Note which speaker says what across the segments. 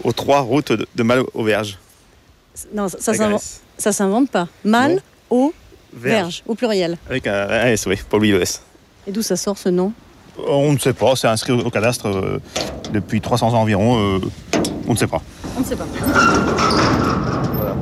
Speaker 1: aux 3 routes de Mal-aux-Verges.
Speaker 2: Non, ça s'invente pas. Mal-aux-Verges, au pluriel.
Speaker 1: Avec un S, oui, pour lui le S.
Speaker 2: Et d'où ça sort ce nom?
Speaker 1: On ne sait pas, c'est inscrit au cadastre depuis 300 ans environ. On ne sait pas.
Speaker 2: On ne sait pas.
Speaker 1: Voilà.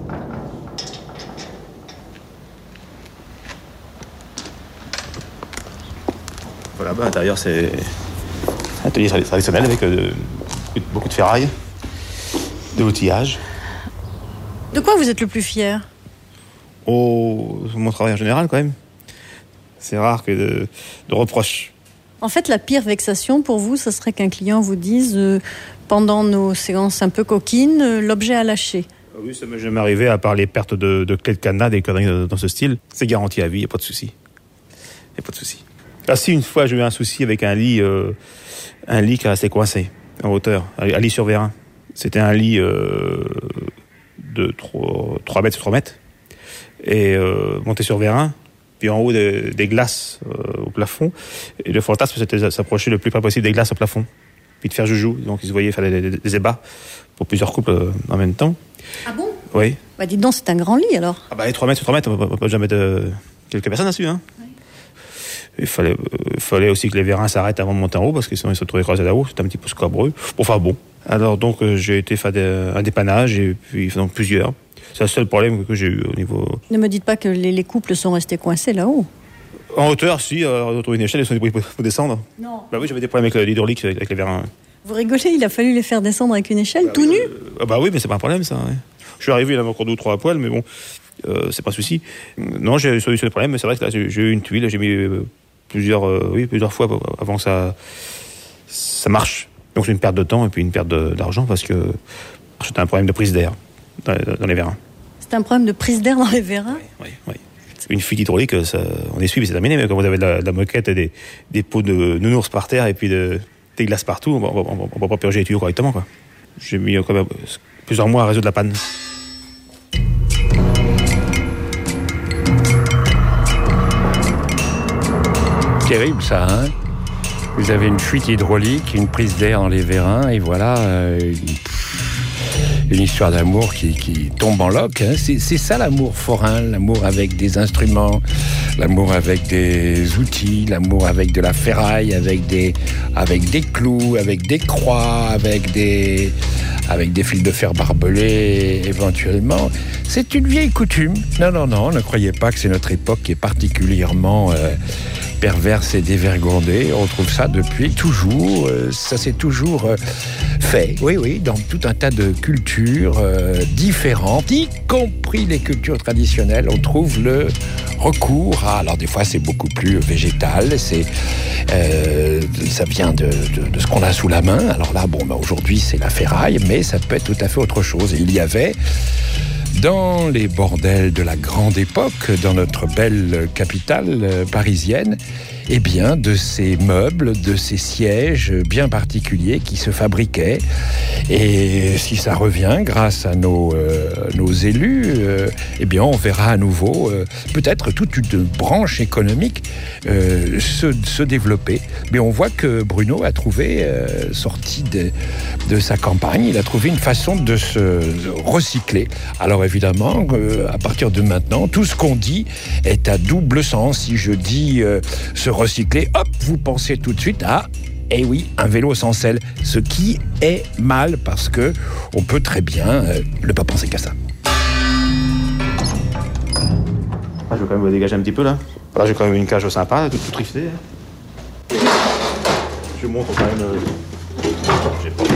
Speaker 1: Voilà, à l'intérieur, c'est un atelier traditionnel avec beaucoup de ferraille, de l'outillage.
Speaker 2: De quoi vous êtes le plus fier?
Speaker 1: Mon travail en général, quand même. C'est rare que de reproches.
Speaker 2: En fait, la pire vexation pour vous, ce serait qu'un client vous dise, pendant nos séances un peu coquines, l'objet a lâché.
Speaker 1: Oui, ça m'est jamais arrivé, à part les pertes de clés de cadenas, des conneries dans ce style. C'est garanti à vie, il n'y a pas de souci. Il n'y a pas de souci. Ah si, une fois, j'ai eu un souci avec un lit qui restait coincé, en hauteur, un lit sur vérin. C'était un lit de 3 mètres sur 3 mètres, et monté sur vérin, puis en haut des glaces au plafond. Et le fantasme, c'était de s'approcher le plus près possible des glaces au plafond, puis de faire joujou. Donc ils se voyaient faire des ébats pour plusieurs couples en même temps.
Speaker 2: Ah bon?
Speaker 1: Oui.
Speaker 2: Bah dites donc, c'est un grand lit alors.
Speaker 1: Ah bah 3 mètres sur 3 mètres, on peut jamais de quelques personnes dessus, hein. Oui. Il fallait aussi que les vérins s'arrêtent avant de monter en haut, parce que sinon ils se retrouvaient croisés là-haut, c'était un petit peu scabreux. Enfin bon. Alors donc j'ai été faire un dépannage, et puis donc plusieurs. C'est le seul problème que j'ai eu au niveau...
Speaker 2: Ne me dites pas que les couples sont restés coincés là-haut.
Speaker 1: En hauteur, si, on a trouvé une échelle, ils sont débrouillés pour descendre.
Speaker 2: Non.
Speaker 1: Bah oui, j'avais des problèmes avec l'hydraulique, avec les vérins.
Speaker 2: Vous rigolez, il a fallu les faire descendre avec une échelle, tout nu?
Speaker 1: Bah oui, mais c'est pas un problème ça. Ouais. Je suis arrivé, il y avait encore 2 ou 3 poils, mais bon, c'est pas un souci. Non, j'ai solutionné le problème, mais c'est vrai que là, j'ai eu une tuile, j'ai mis plusieurs fois avant que ça marche. Donc c'est une perte de temps et puis une perte d'argent, parce que c'était un problème de prise d'air dans les vérins.
Speaker 2: C'est un problème de prise d'air dans les vérins?
Speaker 1: Oui. Une fuite hydraulique, on essuie, mais c'est terminé. Mais quand vous avez de la moquette et des pots de nounours par terre et puis des glaces partout, on ne va pas purger les tuyaux correctement, quoi. J'ai mis quand même plusieurs mois à résoudre la panne.
Speaker 3: Terrible ça, hein? Vous avez une fuite hydraulique, une prise d'air dans les vérins, et voilà une histoire d'amour qui tombe en loque. Hein. C'est ça l'amour forain, l'amour avec des instruments, l'amour avec des outils, l'amour avec de la ferraille, avec des clous, avec des croix, avec des fils de fer barbelés éventuellement. C'est une vieille coutume. Non, ne croyez pas que c'est notre époque qui est particulièrement perverse et dévergondée. On trouve ça depuis toujours. Ça s'est toujours fait. Oui, dans tout un tas de cultures différentes, y compris les cultures traditionnelles. On trouve le recours à... Alors des fois, c'est beaucoup plus végétal. Ça vient de ce qu'on a sous la main. Alors là, aujourd'hui, c'est la ferraille, mais ça peut être tout à fait autre chose. Et il y avait... dans les bordels de la grande époque, dans notre belle capitale parisienne, de ces meubles, de ces sièges bien particuliers qui se fabriquaient. Et si ça revient grâce à nos élus, on verra à nouveau peut-être toute une branche économique se développer. Mais on voit que Bruno a trouvé, sorti de sa campagne, il a trouvé une façon de se recycler. Alors évidemment, à partir de maintenant, tout ce qu'on dit est à double sens. Si je dis se recycler, hop, vous pensez tout de suite à un vélo sans selle, ce qui est mal, parce que on peut très bien ne pas penser qu'à ça.
Speaker 1: Je vais quand même vous dégager un petit peu là. Là, j'ai quand même une cage sympa, tout triftée. Je montre quand même. J'ai pas.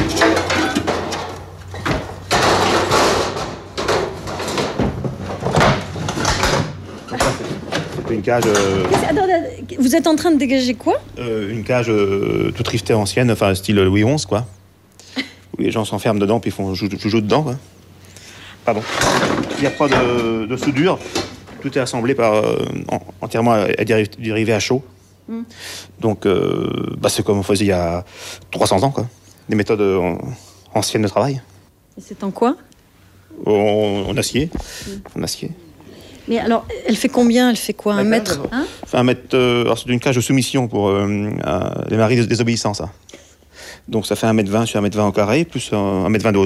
Speaker 1: C'est une cage.
Speaker 2: Vous êtes en train de dégager quoi?
Speaker 1: Une cage tout triftée ancienne, enfin style Louis XI, quoi. Où les gens s'enferment dedans puis font joujou dedans, quoi. Pardon. Il n'y a pas de soudure. Tout est assemblé entièrement à dérivé à chaud. Donc, c'est comme on faisait il y a 300 ans, quoi. Des méthodes anciennes de travail.
Speaker 2: Et c'est en quoi?
Speaker 1: En acier. En acier.
Speaker 2: Mais alors, elle fait combien? Elle fait quoi? 1 mètre?
Speaker 1: Un mètre. Alors c'est une cage de soumission pour les maris de désobéissance. Ça. Donc ça fait 1,20 m sur 1,20 m au carré, plus 1,20 m de hauteur.